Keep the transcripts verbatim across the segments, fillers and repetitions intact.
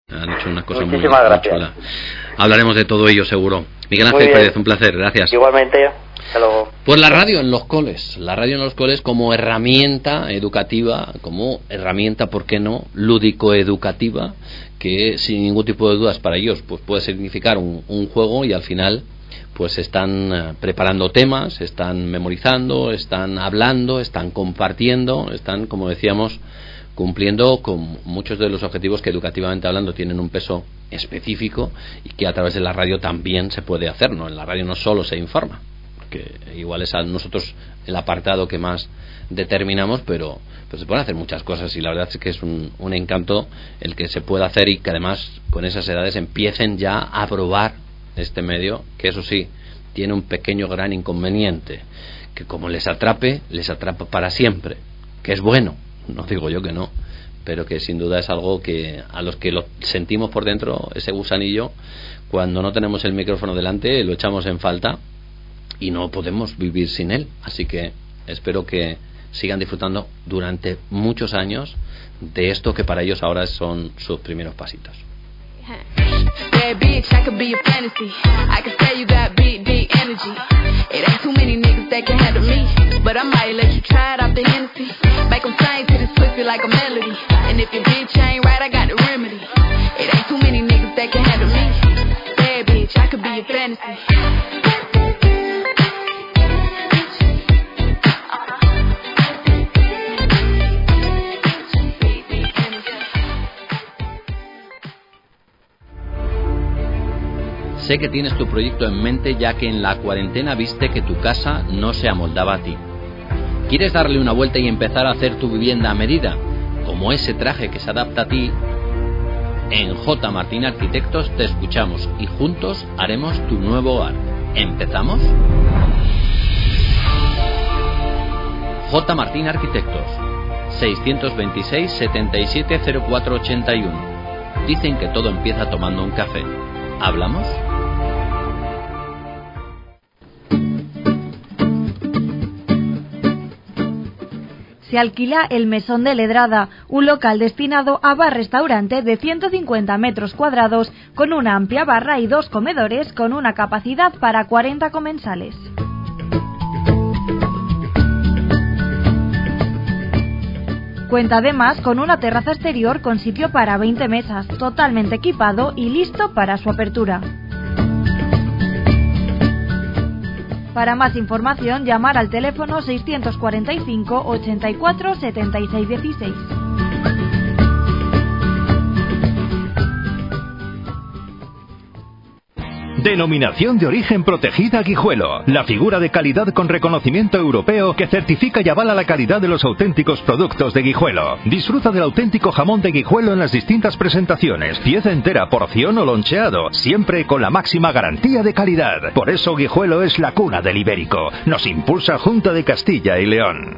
Han hecho unas cosas Muchísimas muy, gracias. muy chulas. Hablaremos de todo ello seguro. Miguel Ángel Pérez, un placer, gracias. Igualmente, hasta luego. Pues la radio en los coles, la radio en los coles como herramienta educativa, como herramienta, ¿por qué no?, lúdico-educativa, que sin ningún tipo de dudas para ellos pues puede significar un, un juego, y al final pues están uh, preparando temas, están memorizando, están hablando, están compartiendo, están, como decíamos, cumpliendo con muchos de los objetivos que educativamente hablando tienen un peso específico y que a través de la radio también se puede hacer, ¿no? En la radio no solo se informa, que igual es a nosotros el apartado que más determinamos, pero, pero se pueden hacer muchas cosas, y la verdad es que es un, un encanto el que se pueda hacer, y que además con esas edades empiecen ya a probar este medio, que eso sí, tiene un pequeño gran inconveniente, que como les atrape, les atrapa para siempre, que es bueno, no digo yo que no, pero que sin duda es algo que a los que lo sentimos por dentro, ese gusanillo, cuando no tenemos el micrófono delante lo echamos en falta y no podemos vivir sin él. Así que espero que sigan disfrutando durante muchos años de esto que para ellos ahora son sus primeros pasitos. Bad bitch, I could be a fantasy. I can say you got big, deep energy. It ain't too many niggas that can handle me, but I might let you try it off the Hennessy. Make them sing to this pussy like a melody. And if your bitch ain't right, I got the remedy. It ain't too many niggas that can handle me. Bad bitch, I could be a fantasy. Sé que tienes tu proyecto en mente, ya que en la cuarentena viste que tu casa no se amoldaba a ti. ¿Quieres darle una vuelta y empezar a hacer tu vivienda a medida, como ese traje que se adapta a ti? En J. Martín Arquitectos te escuchamos y juntos haremos tu nuevo hogar. ¿Empezamos? J. Martín Arquitectos, seiscientos veintiséis, setenta y siete, cero cuatro ochenta y uno. Dicen que todo empieza tomando un café. ¿Hablamos? Se alquila el Mesón de Ledrada, un local destinado a bar-restaurante de ciento cincuenta metros cuadrados, con una amplia barra y dos comedores con una capacidad para cuarenta comensales. Cuenta además con una terraza exterior con sitio para veinte mesas, totalmente equipado y listo para su apertura. Para más información, llamar al teléfono seiscientos cuarenta y cinco, ochenta y cuatro, setenta y seis dieciséis. Denominación de origen protegida Guijuelo, la figura de calidad con reconocimiento europeo que certifica y avala la calidad de los auténticos productos de Guijuelo. Disfruta del auténtico jamón de Guijuelo en las distintas presentaciones, pieza entera, porción o loncheado, siempre con la máxima garantía de calidad. Por eso Guijuelo es la cuna del ibérico. Nos impulsa Junta de Castilla y León.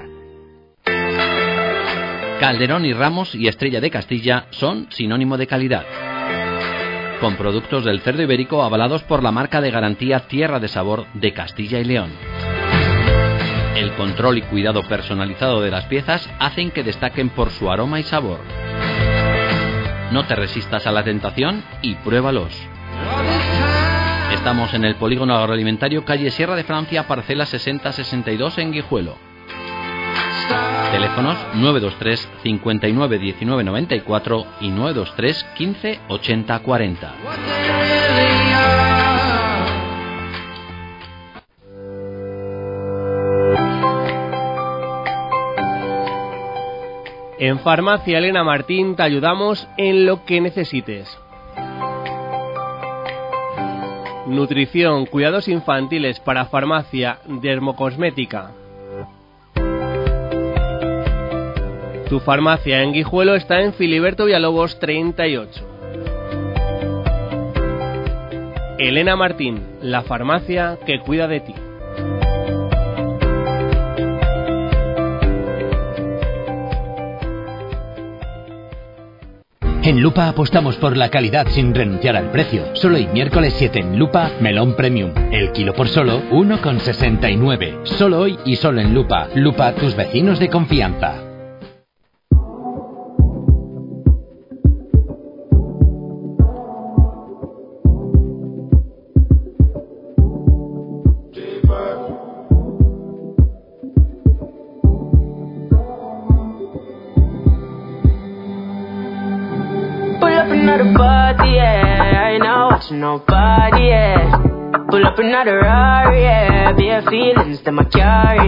Calderón y Ramos y Estrella de Castilla son sinónimo de calidad, con productos del cerdo ibérico avalados por la marca de garantía Tierra de Sabor de Castilla y León. El control y cuidado personalizado de las piezas hacen que destaquen por su aroma y sabor. No te resistas a la tentación y pruébalos. Estamos en el Polígono Agroalimentario, calle Sierra de Francia, parcela sesenta sesenta y dos en Guijuelo. Teléfonos nueve dos tres, cincuenta y nueve, diecinueve noventa y cuatro y nueve dos tres, quince, ochenta, cuarenta. En Farmacia Elena Martín te ayudamos en lo que necesites. Nutrición, cuidados infantiles para farmacia, dermocosmética. Tu farmacia en Guijuelo está en Filiberto Villalobos treinta y ocho. Elena Martín, la farmacia que cuida de ti. En Lupa apostamos por la calidad sin renunciar al precio. Solo hoy, miércoles siete, en Lupa, melón premium. El kilo por solo uno con sesenta y nueve. Solo hoy y solo en Lupa. Lupa, tus vecinos de confianza. up another party, yeah. I ain't not watching nobody, yeah. Pull up another Rari, yeah. Bare feelings that my carry.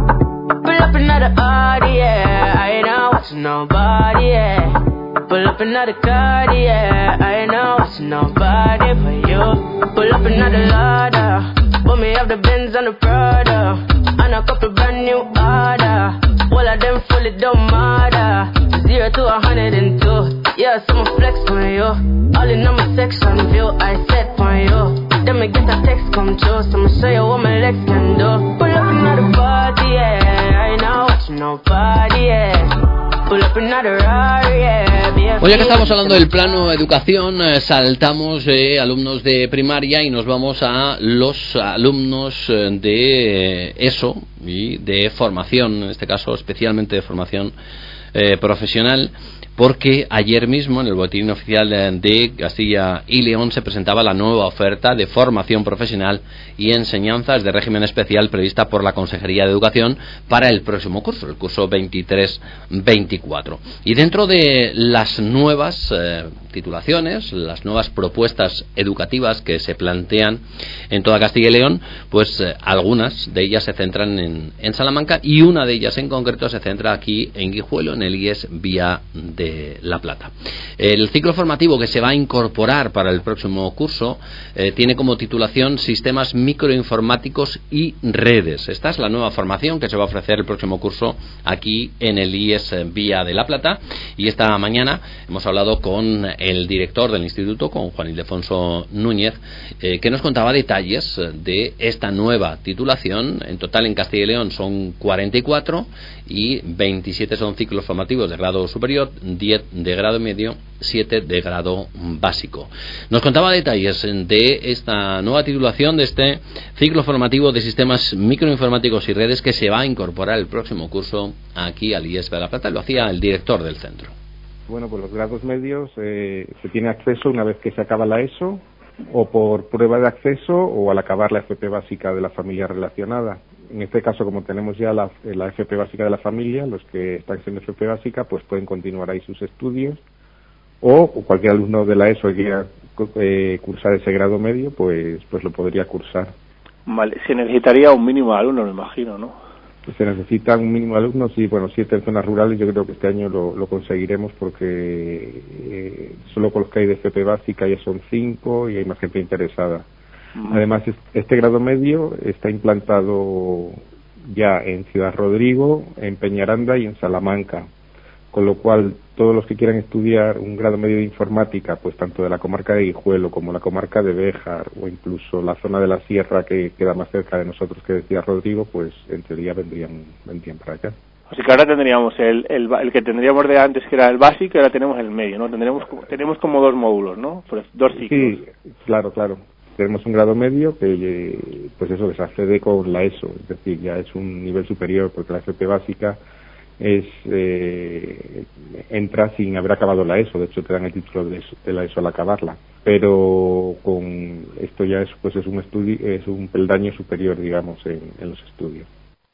Pull up another Audi, yeah. I ain't not watching nobody, yeah. Pull up another car, yeah. I ain't not watching nobody but you. Pull up another Lada. Put me up the Benz and the Prada. And a couple brand new order. All of them fully don't matter. Zero to a hundred and two. Yeah, so I'ma flex on you. All in on my section view, I set on you. Then me get a text come true, so I'ma show you what my legs can do. Pull up another party, yeah. I ain't not watching nobody, yeah. Pull up another Rari, yeah. Bueno, ya que estamos hablando del plano educación, eh, saltamos de eh, alumnos de primaria y nos vamos a los alumnos eh, de eh, ESO y de formación, en este caso especialmente de formación eh, profesional, porque ayer mismo en el boletín oficial de Castilla y León se presentaba la nueva oferta de formación profesional y enseñanzas de régimen especial prevista por la Consejería de Educación para el próximo curso, el curso veintitrés veinticuatro. Y dentro de las nuevas eh, titulaciones, las nuevas propuestas educativas que se plantean en toda Castilla y León, pues eh, algunas de ellas se centran en, en Salamanca y una de ellas en concreto se centra aquí en Guijuelo, en el I E S Vía de de La Plata. El ciclo formativo que se va a incorporar para el próximo curso eh, tiene como titulación Sistemas Microinformáticos y Redes. Esta es la nueva formación que se va a ofrecer el próximo curso aquí en el I E S Vía de La Plata, y esta mañana hemos hablado con el director del instituto, con Juan Ildefonso Núñez, eh, que nos contaba detalles de esta nueva titulación. En total en Castilla y León son cuarenta y cuatro y veintisiete son ciclos formativos de grado superior, diez de grado medio, siete de grado básico. Nos contaba detalles de esta nueva titulación, de este ciclo formativo de sistemas microinformáticos y redes que se va a incorporar el próximo curso aquí al I E S de La Plata. Lo hacía el director del centro. Bueno, pues los grados medios eh, se tiene acceso una vez que se acaba la ESO, o por prueba de acceso o al acabar la F P básica de la familia relacionada. En este caso, como tenemos ya la, la F P básica de la familia, los que están en F P básica pues pueden continuar ahí sus estudios, o, o cualquier alumno de la ESO que quiera eh, cursar ese grado medio, pues pues lo podría cursar. Vale, se necesitaría un mínimo de alumnos, me imagino, ¿no? Se necesita un mínimo de alumnos y, bueno, siete en zonas rurales. Yo creo que este año lo, lo conseguiremos porque eh, solo con los que hay de F P básica ya son cinco y hay más gente interesada. Mm. Además, este grado medio está implantado ya en Ciudad Rodrigo, en Peñaranda y en Salamanca, con lo cual todos los que quieran estudiar un grado medio de informática, pues tanto de la comarca de Guijuelo como la comarca de Béjar o incluso la zona de la sierra que queda más cerca de nosotros que decía Rodrigo, pues en teoría vendrían, vendrían para acá. Así que ahora tendríamos el, el, el que tendríamos de antes, que era el básico, y ahora tenemos el medio, ¿no? Tendremos, tenemos como dos módulos, ¿no? Pues dos ciclos. Sí, claro, claro. Tenemos un grado medio que, pues eso, que se accede con la ESO, es decir, ya es un nivel superior, porque la F P básica es eh, entra sin haber acabado la ESO. De hecho te dan el título de, eso, de la ESO al acabarla, pero con esto ya es pues es un estudio, es un peldaño superior, digamos, en, en los estudios.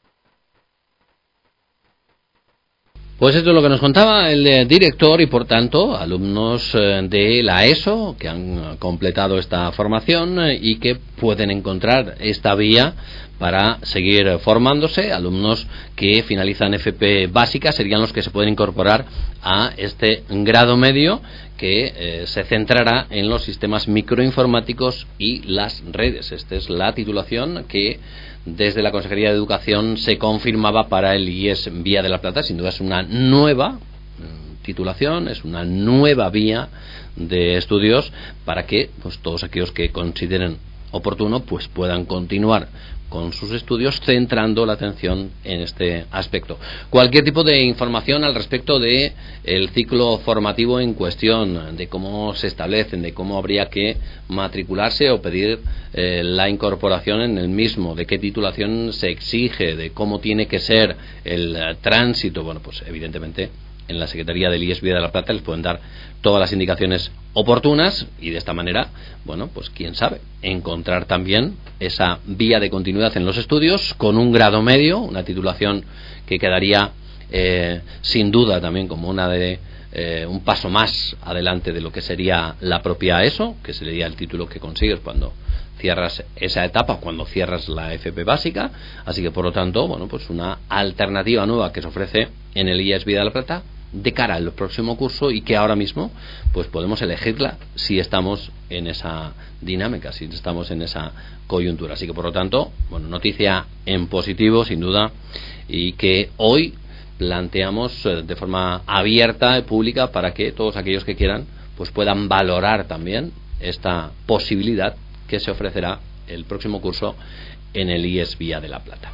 Pues esto es lo que nos contaba el eh, director, y por tanto alumnos eh, de la ESO que han completado esta formación eh, y que pueden encontrar esta vía para seguir formándose. Alumnos que finalizan F P básica serían los que se pueden incorporar a este grado medio que eh, se centrará en los sistemas microinformáticos y las redes. Esta es la titulación que desde la Consejería de Educación se confirmaba para el I E S Vía de La Plata. Sin duda es una nueva titulación, es una nueva vía de estudios para que pues todos aquellos que consideren oportuno pues puedan continuar con sus estudios centrando la atención en este aspecto. Cualquier tipo de información al respecto de el ciclo formativo en cuestión, de cómo se establecen, de cómo habría que matricularse o pedir eh, la incorporación en el mismo, de qué titulación se exige, de cómo tiene que ser el uh, tránsito, bueno, pues evidentemente en la Secretaría del I E S Vía de La Plata les pueden dar todas las indicaciones oportunas, y de esta manera, bueno, pues quién sabe, encontrar también esa vía de continuidad en los estudios con un grado medio, una titulación que quedaría eh, sin duda también como una de eh, un paso más adelante de lo que sería la propia ESO, que sería el título que consigues cuando cierras esa etapa, cuando cierras la F P básica. Así que por lo tanto, bueno, pues una alternativa nueva que se ofrece en el I E S Vía de la Plata de cara al próximo curso, y que ahora mismo pues podemos elegirla si estamos en esa dinámica, si estamos en esa coyuntura. Así que por lo tanto, bueno, noticia en positivo sin duda, y que hoy planteamos de forma abierta y pública para que todos aquellos que quieran pues puedan valorar también esta posibilidad que se ofrecerá el próximo curso en el I E S Vía de la Plata.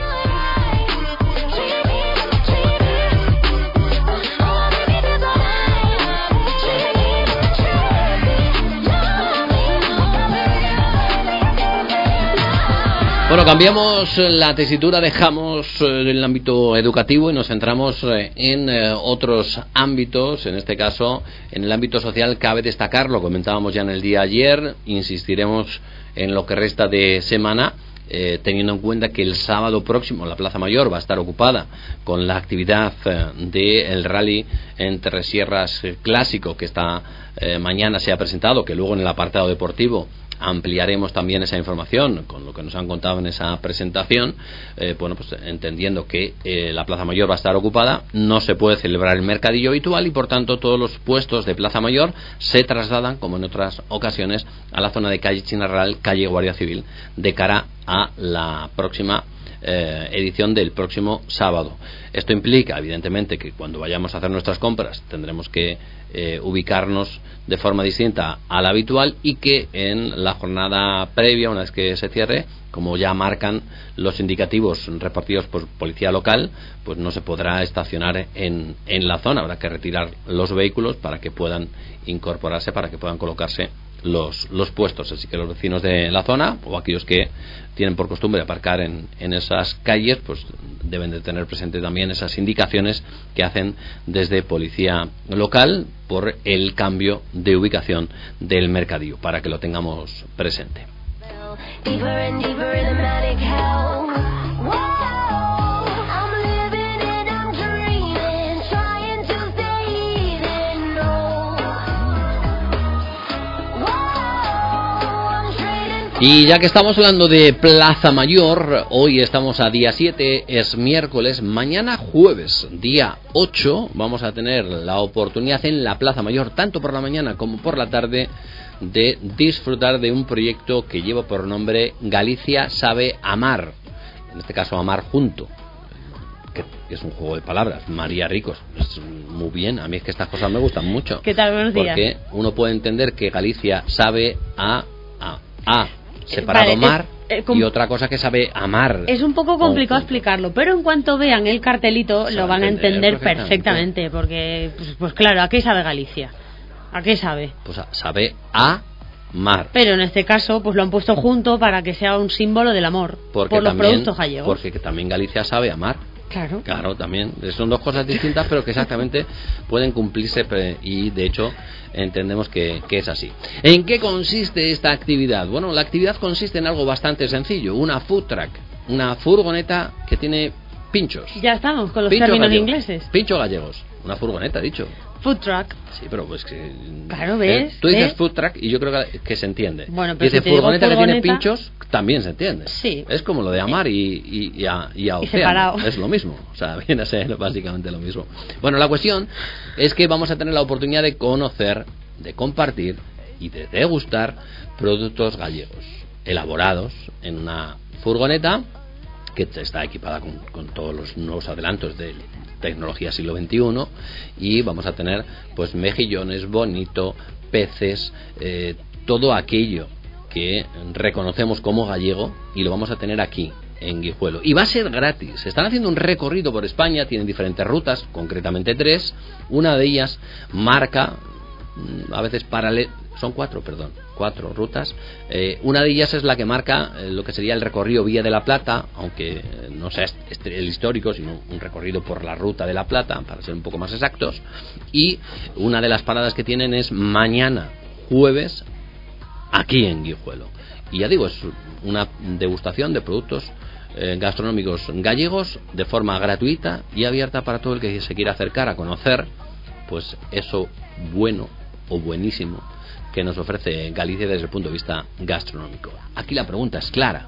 Bueno, cambiamos la tesitura, dejamos el ámbito educativo y nos centramos en otros ámbitos. En este caso, en el ámbito social cabe destacar, lo comentábamos ya en el día de ayer, insistiremos en lo que resta de semana, eh, teniendo en cuenta que el sábado próximo la Plaza Mayor va a estar ocupada con la actividad eh, del Rally Entre Sierras Clásico, que esta eh, mañana se ha presentado, que luego en el apartado deportivo ampliaremos también esa información con lo que nos han contado en esa presentación. Eh, bueno, pues entendiendo que eh, la Plaza Mayor va a estar ocupada, no se puede celebrar el mercadillo habitual, y por tanto todos los puestos de Plaza Mayor se trasladan, como en otras ocasiones, a la zona de calle Chinarral, calle Guardia Civil, de cara a la próxima Eh, edición del próximo sábado. Esto implica, evidentemente, que cuando vayamos a hacer nuestras compras tendremos que eh, ubicarnos de forma distinta a la habitual, y que en la jornada previa, una vez que se cierre, como ya marcan los indicativos repartidos por policía local, pues no se podrá estacionar en, en la zona. Habrá que retirar los vehículos para que puedan incorporarse, para que puedan colocarse los, los puestos. Así que los vecinos de la zona, o aquellos que tienen por costumbre aparcar en, en esas calles, pues deben de tener presente también esas indicaciones que hacen desde policía local por el cambio de ubicación del mercadillo, para que lo tengamos presente. Deeper and deeper in the manic hell. Whoa, I'm living and I'm dreaming, trying to stay in no. Whoa, I'm trading. Y ya que estamos hablando de Plaza Mayor, hoy estamos a día siete, es miércoles. Mañana jueves, día ocho, vamos a tener la oportunidad en la Plaza Mayor, tanto por la mañana como por la tarde, de disfrutar de un proyecto que lleva por nombre Galicia Sabe Amar, en este caso Amar Junto, que es un juego de palabras. María Ricos, es muy bien, a mí es que estas cosas me gustan mucho. ¿Qué tal? Buenos días. Porque uno puede entender que Galicia sabe a a, a separado vale, mar es, eh, com- y otra cosa que sabe amar. Es un poco complicado oh, explicarlo, pero en cuanto vean el cartelito lo van a entender perfectamente, perfectamente porque pues, pues claro, ¿a qué sabe Galicia? ¿A qué sabe? Pues sabe a mar. Pero en este caso pues lo han puesto junto para que sea un símbolo del amor porque por los también, productos gallegos. Porque también Galicia sabe amar. Claro. Claro, también. Son dos cosas distintas, pero que exactamente pueden cumplirse, y de hecho entendemos que, que es así. ¿En qué consiste esta actividad? Bueno, la actividad consiste en algo bastante sencillo. Una food truck, una furgoneta que tiene pinchos. Ya estamos con los pinchos términos gallegos, ingleses. Pinchos gallegos. Una furgoneta, dicho. Food truck. Sí, pero pues que... Claro, ¿ves? Eh, tú dices ¿ves? food truck y yo creo que, que se entiende. Bueno, pero dice si furgoneta, furgoneta que tiene pinchos, también se entiende. Sí. Es como lo de amar y, y, y a, y a y océano. separado. Es lo mismo. O sea, viene a ser básicamente lo mismo. Bueno, la cuestión es que vamos a tener la oportunidad de conocer, de compartir y de degustar productos gallegos elaborados en una furgoneta que está equipada con, con todos los nuevos adelantos de tecnología siglo veintiuno, y vamos a tener pues mejillones, bonito, peces, eh, todo aquello que reconocemos como gallego, y lo vamos a tener aquí en Guijuelo, y va a ser gratis. Están haciendo un recorrido por España, tienen diferentes rutas, concretamente tres. Una de ellas marca a veces paralelo, son cuatro, perdón, cuatro rutas. Eh, una de ellas es la que marca eh, lo que sería el recorrido Vía de la Plata, aunque eh, no sea este, el histórico, sino un recorrido por la ruta de la Plata, para ser un poco más exactos. Y una de las paradas que tienen es mañana, jueves, aquí en Guijuelo. Y ya digo, es una degustación de productos eh, gastronómicos gallegos de forma gratuita y abierta para todo el que se quiera acercar a conocer pues eso bueno o buenísimo que nos ofrece Galicia desde el punto de vista gastronómico. Aquí la pregunta es clara.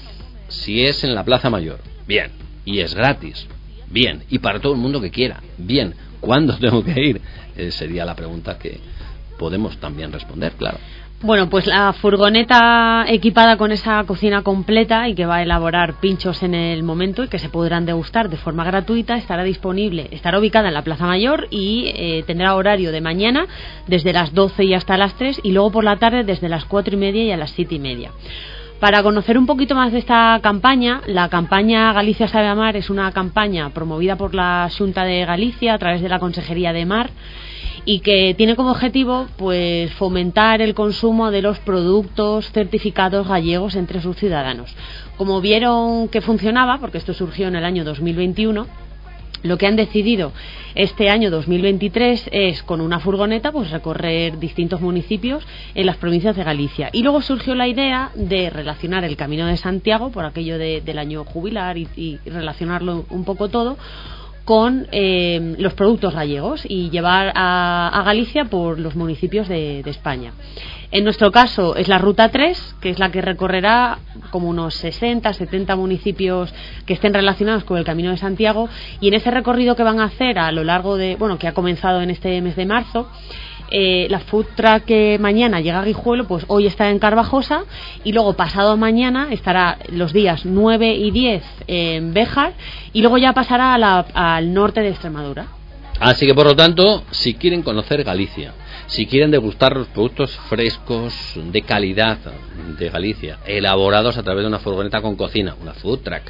Si es en la Plaza Mayor, bien, y es gratis, bien, y para todo el mundo que quiera, bien, ¿cuándo tengo que ir? Eh, sería la pregunta que podemos también responder, claro. Bueno, pues la furgoneta equipada con esa cocina completa y que va a elaborar pinchos en el momento y que se podrán degustar de forma gratuita estará disponible, estará ubicada en la Plaza Mayor y eh, tendrá horario de mañana desde las doce y hasta las tres y luego por la tarde desde las cuatro y media y a las siete y media. Para conocer un poquito más de esta campaña, la campaña Galicia Sabe Amar es una campaña promovida por la Xunta de Galicia a través de la Consejería de Mar y que tiene como objetivo pues fomentar el consumo de los productos certificados gallegos entre sus ciudadanos. Como vieron que funcionaba, porque esto surgió en el año dos mil veintiuno, lo que han decidido este año dos mil veintitrés es con una furgoneta pues recorrer distintos municipios en las provincias de Galicia. Y luego surgió la idea de relacionar el Camino de Santiago, por aquello de, del año jubilar y, y relacionarlo un poco todo con eh, los productos gallegos y llevar a, a Galicia por los municipios de, de España. En nuestro caso es la Ruta tres, que es la que recorrerá como unos sesenta, setenta municipios que estén relacionados con el Camino de Santiago, y en ese recorrido que van a hacer a lo largo de, bueno, que ha comenzado en este mes de marzo, eh, la food truck que mañana llega a Guijuelo, pues hoy está en Carvajosa y luego pasado mañana estará los días nueve y diez en Béjar y luego ya pasará a la, al norte de Extremadura. Así que por lo tanto, si quieren conocer Galicia, si quieren degustar los productos frescos de calidad de Galicia, elaborados a través de una furgoneta con cocina, una food truck,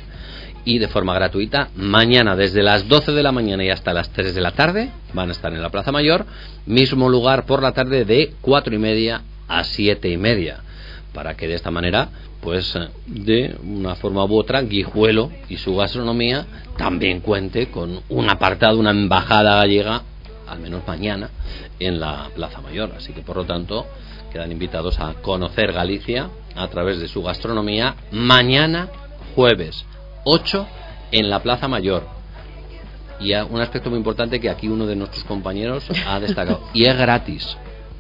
y de forma gratuita, mañana desde las doce de la mañana y hasta las tres de la tarde van a estar en la Plaza Mayor, mismo lugar por la tarde de cuatro y media a siete y media, para que de esta manera, pues de una forma u otra, Guijuelo y su gastronomía también cuente con un apartado, una embajada gallega, al menos mañana, en la Plaza Mayor. Así que por lo tanto quedan invitados a conocer Galicia a través de su gastronomía mañana jueves ocho en la Plaza Mayor. Y un aspecto muy importante que aquí uno de nuestros compañeros ha destacado, y es gratis.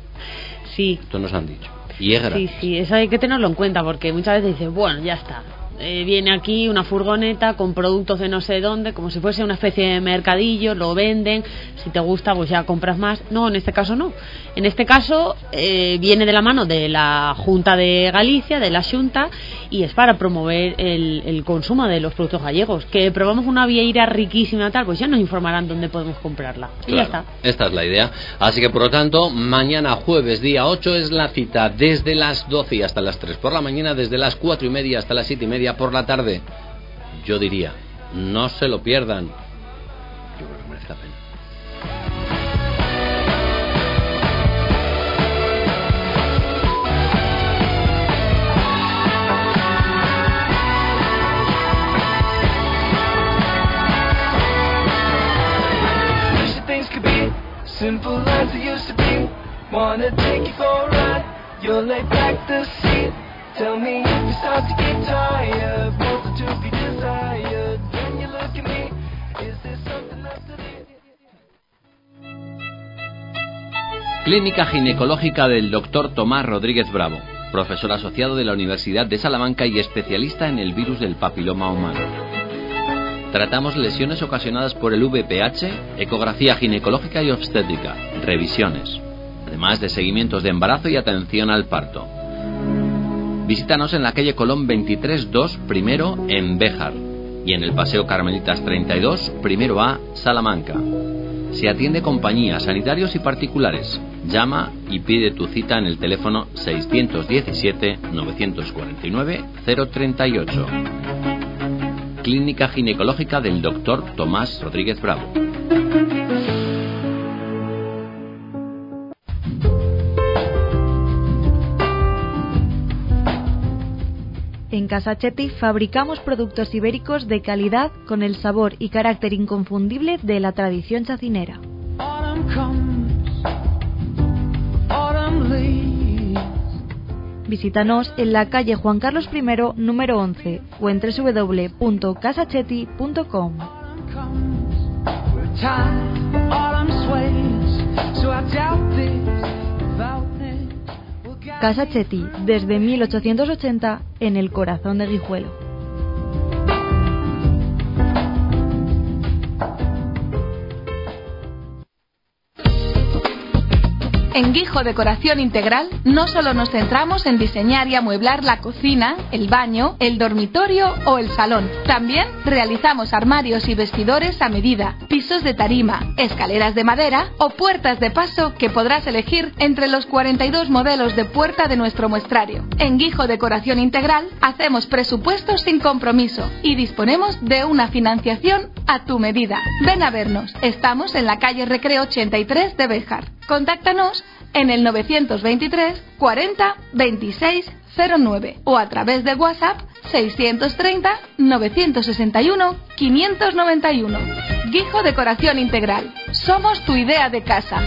Sí. Esto nos han dicho. Y es gratis. Sí, sí, eso hay que tenerlo en cuenta porque muchas veces dicen, bueno, ya está. Eh, viene aquí una furgoneta con productos de no sé dónde, como si fuese una especie de mercadillo, lo venden, si te gusta pues ya compras más. No, en este caso no. En este caso eh, viene de la mano de la Junta de Galicia, de la Xunta, y es para promover el, el consumo de los productos gallegos. Que probamos una vieira riquísima tal, pues ya nos informarán dónde podemos comprarla. Y claro, ya está. Esta es la idea. Así que por lo tanto, mañana jueves día ocho es la cita desde las doce y hasta las tres por la mañana, desde las cuatro y media hasta las siete y media por la tarde. Yo diría, no se lo pierdan. Yo creo que merece la pena. Simple as it used to be. Wanna take you for a ride. You'll lay back the seat. Tell me if you start to get tired. Want to be desired. When you look at me, is there something left to do? Clínica Ginecológica del doctor Tomás Rodríguez Bravo, profesor asociado de la Universidad de Salamanca y especialista en el virus del papiloma humano. Tratamos lesiones ocasionadas por el V P H, ecografía ginecológica y obstétrica, revisiones, además de seguimientos de embarazo y atención al parto. Visítanos en la calle Colón veintitrés dos, primero en Béjar, y en el Paseo Carmelitas treinta y dos, primero A, Salamanca. Se atiende compañía, sanitarios y particulares. Llama y pide tu cita en el teléfono seiscientos diecisiete, novecientos cuarenta y nueve, cero treinta y ocho. Clínica Ginecológica del doctor Tomás Rodríguez Bravo. En Casachetti fabricamos productos ibéricos de calidad con el sabor y carácter inconfundible de la tradición chacinera. Visítanos en la calle Juan Carlos primero, número once, o en doble u doble u doble u punto casachetti punto com. Casa Chetty, desde mil ochocientos ochenta, en el corazón de Guijuelo. En Guijo Decoración Integral no solo nos centramos en diseñar y amueblar la cocina, el baño, el dormitorio o el salón. También realizamos armarios y vestidores a medida, pisos de tarima, escaleras de madera o puertas de paso que podrás elegir entre los cuarenta y dos modelos de puerta de nuestro muestrario. En Guijo Decoración Integral hacemos presupuestos sin compromiso y disponemos de una financiación a tu medida. Ven a vernos. Estamos en la calle Recreo ochenta y tres de Béjar. Contáctanos en el novecientos veintitrés cuarenta veintiséis cero nueve o a través de WhatsApp seiscientos treinta novecientos sesenta y uno quinientos noventa y uno. Guijo Decoración Integral. Somos tu idea de casa.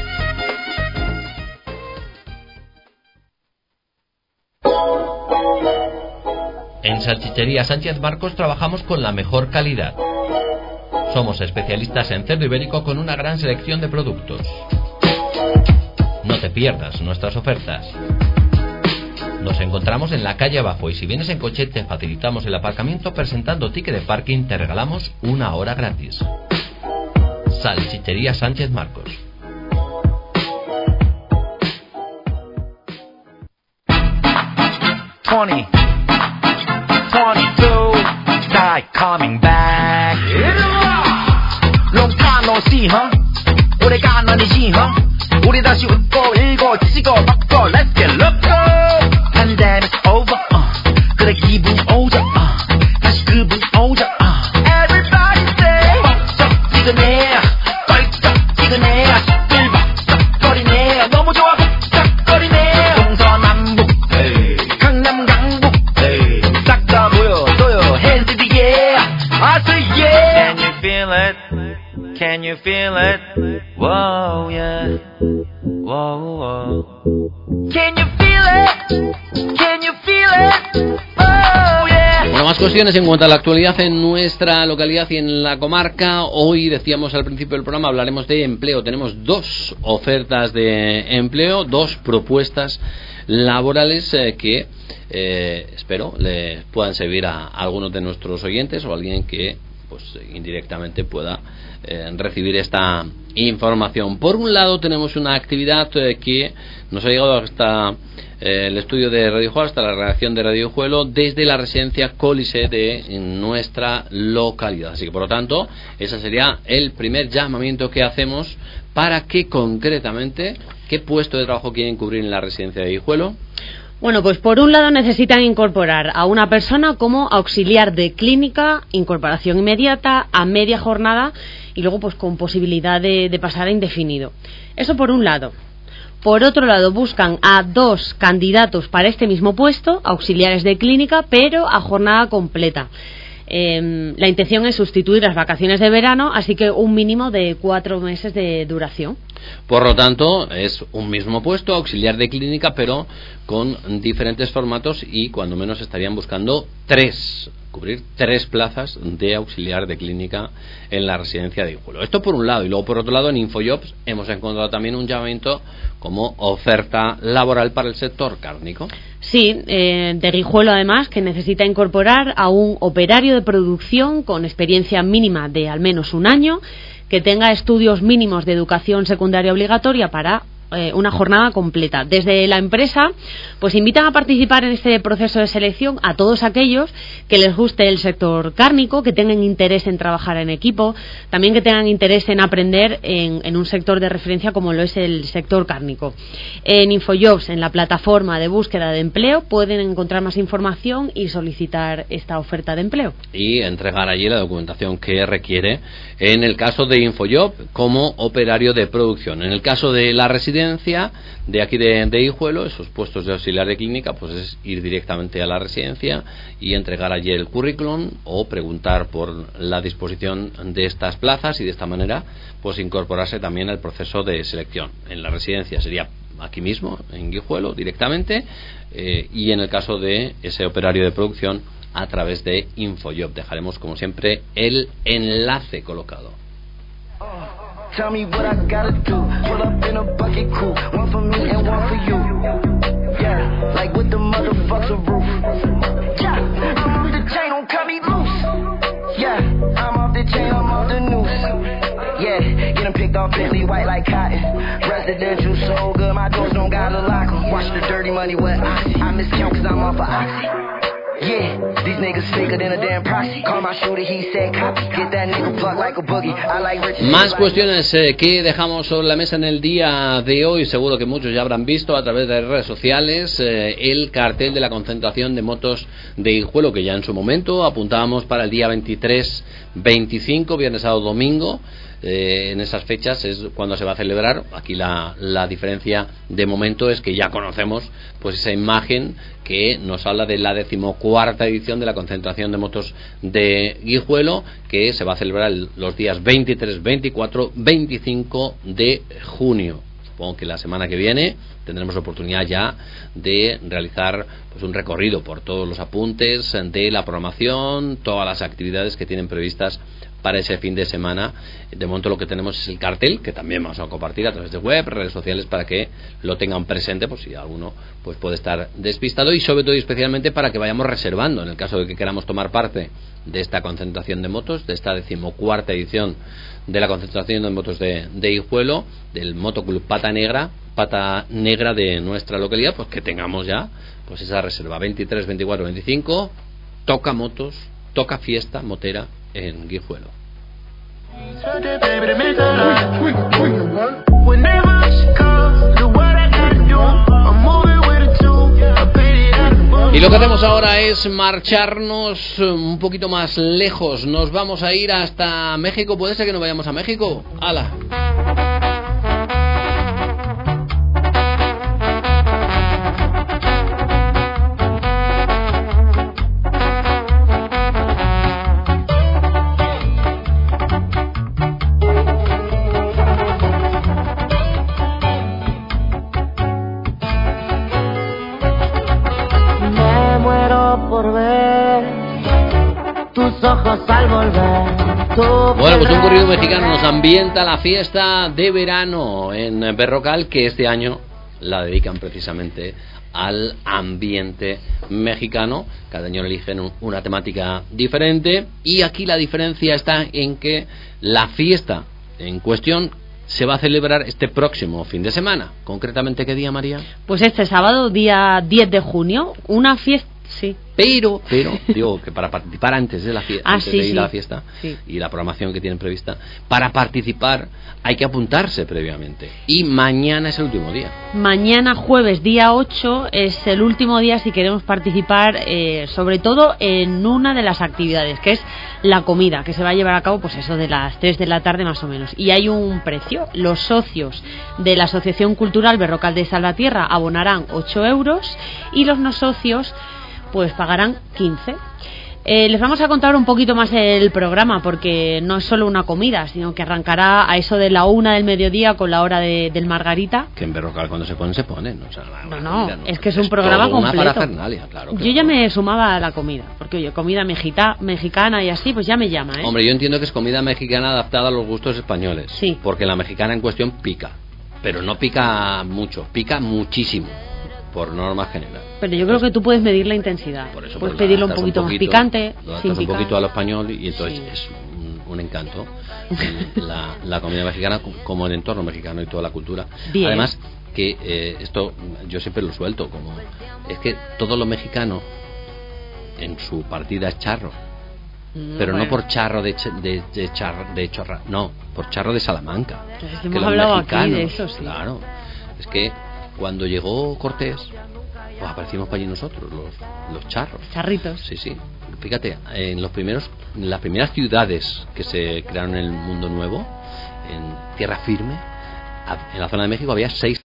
En Salchichería Sánchez Marcos trabajamos con la mejor calidad. Somos especialistas en cerdo ibérico con una gran selección de productos. No te pierdas nuestras ofertas. Nos encontramos en la calle abajo y si vienes en coche te facilitamos el aparcamiento presentando ticket de parking, te regalamos una hora gratis. Salchichería Sánchez Marcos. twenty, twenty-two, start coming back. Long time no see, huh? 오래간 아니지, huh? 우리 다시 웃고 일고 지치고 덮고 Let's get loco. Pandemic's over, uh. 그래 기분 오자, uh. 다시 그분 오자, uh. Everybody say 벅적지근해, 껄쩍지근해, 삐벅쩍거리네, 너무 좋아 벅적거리네. 동서남북, 강남 강북, 싹 다 보여줘요. Hands in the air, I say yeah. Can you feel it? Can you feel it? Whoa, yeah. Whoa, whoa. Can you feel it? Can you feel it? Oh, yeah. Bueno, más cuestiones en cuanto a la actualidad en nuestra localidad y en la comarca. Hoy, decíamos al principio del programa, hablaremos de empleo. Tenemos dos ofertas de empleo, dos propuestas laborales eh, que eh, espero le puedan servir a algunos de nuestros oyentes o a alguien que pues indirectamente pueda eh, recibir esta información. Por un lado tenemos una actividad eh, que nos ha llegado hasta eh, el estudio de Radio Juelo, hasta la redacción de Radio Juelo, desde la residencia Cólice de nuestra localidad. Así que por lo tanto ese sería el primer llamamiento que hacemos para que concretamente, ¿qué puesto de trabajo quieren cubrir en la residencia de Guijuelo? Bueno, pues por un lado necesitan incorporar a una persona como auxiliar de clínica, incorporación inmediata, a media jornada y luego pues con posibilidad de, de pasar a indefinido. Eso por un lado. Por otro lado, buscan a dos candidatos para este mismo puesto, auxiliares de clínica, pero a jornada completa. Eh, la intención es sustituir las vacaciones de verano, así que un mínimo de cuatro meses de duración. Por lo tanto, es un mismo puesto, auxiliar de clínica, pero con diferentes formatos y cuando menos estarían buscando tres, cubrir tres plazas de auxiliar de clínica en la residencia de Guijuelo. Esto por un lado, y luego por otro lado en Infojobs hemos encontrado también un llamamiento como oferta laboral para el sector cárnico. Sí, eh, de Guijuelo además, que necesita incorporar a un operario de producción con experiencia mínima de al menos un año, que tenga estudios mínimos de educación secundaria obligatoria para eh, una jornada completa. Desde la empresa, pues invitan a participar en este proceso de selección a todos aquellos que les guste el sector cárnico, que tengan interés en trabajar en equipo, también que tengan interés en aprender en, en un sector de referencia como lo es el sector cárnico. En Infojobs, en la plataforma de búsqueda de empleo, pueden encontrar más información y solicitar esta oferta de empleo. Y entregar allí la documentación que requiere en el caso de Infojob como operario de producción. En el caso de la residencia de aquí de, de Guijuelo, esos puestos de auxiliar de clínica, pues es ir directamente a la residencia y entregar allí el currículum o preguntar por la disposición de estas plazas y de esta manera pues incorporarse también al proceso de selección. En la residencia sería aquí mismo, en Guijuelo, directamente, eh, y en el caso de ese operario de producción a través de Infojob. Dejaremos como siempre el enlace colocado. Tell me what I gotta do. Pull up in a bucket coupe, one for me and one for you. Yeah, like with the motherfucker roof. Yeah, I'm off the chain, don't cut me loose. Yeah, I'm off the chain, I'm off the noose. Yeah, get them picked off Bentley white like cotton. Residential so good, my doors don't gotta lock 'em. Watch the dirty money with Oxy. I miscount cause I'm off of Oxy. Yeah, these niggas faker than a damn proxy. Call my shooter, he said copy. Get that nigga plucked like a boogie. I like rich. Más cuestiones eh, que dejamos sobre la mesa en el día de hoy. Seguro que muchos ya habrán visto a través de redes sociales eh, el cartel de la concentración de motos de Guijuelo, que ya en su momento apuntábamos para el día veintitrés, veinticinco, viernes, sábado, domingo. Eh, en esas fechas es cuando se va a celebrar. Aquí la, la diferencia de momento es que ya conocemos pues esa imagen que nos habla de la decimocuarta edición de la concentración de motos de Guijuelo, que se va a celebrar el, los días veintitrés, veinticuatro, veinticinco de junio. Supongo que la semana que viene tendremos oportunidad ya de realizar pues un recorrido por todos los apuntes de la programación, todas las actividades que tienen previstas para ese fin de semana. De momento lo que tenemos es el cartel, que también vamos a compartir a través de web, redes sociales, para que lo tengan presente, pues si alguno pues puede estar despistado, y sobre todo y especialmente para que vayamos reservando en el caso de que queramos tomar parte de esta concentración de motos, de esta decimocuarta edición de la concentración de motos de, de Guijuelo, del Motoclub Pata Negra, Pata Negra de nuestra localidad, pues que tengamos ya pues esa reserva. Veintitrés, veinticuatro, veinticinco, toca motos, toca fiesta motera en Guijuelo. Y lo que hacemos ahora es marcharnos un poquito más lejos. Nos vamos a ir hasta México. ¿Puede ser que nos vayamos a México? ¡Hala! Bueno, pues un corrido mexicano nos ambienta la fiesta de verano en Berrocal, que este año la dedican precisamente al ambiente mexicano. Cada año eligen una temática diferente, y aquí la diferencia está en que la fiesta en cuestión se va a celebrar este próximo fin de semana. ¿Concretamente qué día, María? Pues este sábado, día diez de junio, una fiesta. Sí. Pero, pero, digo que para participar antes de la fiesta, ah, antes sí, de ir sí. a la fiesta sí. y la programación que tienen prevista, para participar hay que apuntarse previamente. Y mañana es el último día. Mañana jueves, día ocho, es el último día si queremos participar, eh, sobre todo en una de las actividades, que es la comida, que se va a llevar a cabo, pues eso, de las tres de la tarde más o menos. Y hay un precio. Los socios de la Asociación Cultural Berrocal de Salvatierra abonarán ocho euros, y los no socios pues pagarán quince. Eh, les vamos a contar un poquito más el programa, porque no es solo una comida, sino que arrancará a eso de la una del mediodía con la hora de, del Margarita. Que en Berrocal cuando se ponen, se ponen. O sea, no, no, comida, no, es que es un programa completo. Una parafernalia, claro. Yo ya me sumaba a la comida, porque oye, comida mexita, mexicana y así, pues ya me llama, ¿eh? Hombre, yo entiendo que es comida mexicana adaptada a los gustos españoles. Sí. Porque la mexicana en cuestión pica, pero no pica mucho, pica muchísimo, por norma general. Pero yo creo que tú puedes medir la intensidad. Por eso, puedes pues, pedirlo un poquito, poquito más picante, lo sin un picar. poquito a lo español, y entonces sí. es un, un encanto la, la comida mexicana, como el entorno mexicano y toda la cultura. Bien. Además que eh, esto yo siempre lo suelto, como es que todo lo mexicano en su partida es charro. Mm, pero bueno. no por charro de, ch- de, de, charro, de chorra, no, por charro de Salamanca. Pues es que que hemos los hablado mexicanos, aquí de eso, sí. Claro, es que cuando llegó Cortés, pues aparecimos para allí nosotros, los, los charros. Charritos. Sí, sí. Fíjate, en los primeros, en las primeras ciudades que se crearon en el Mundo Nuevo, en tierra firme, en la zona de México había seis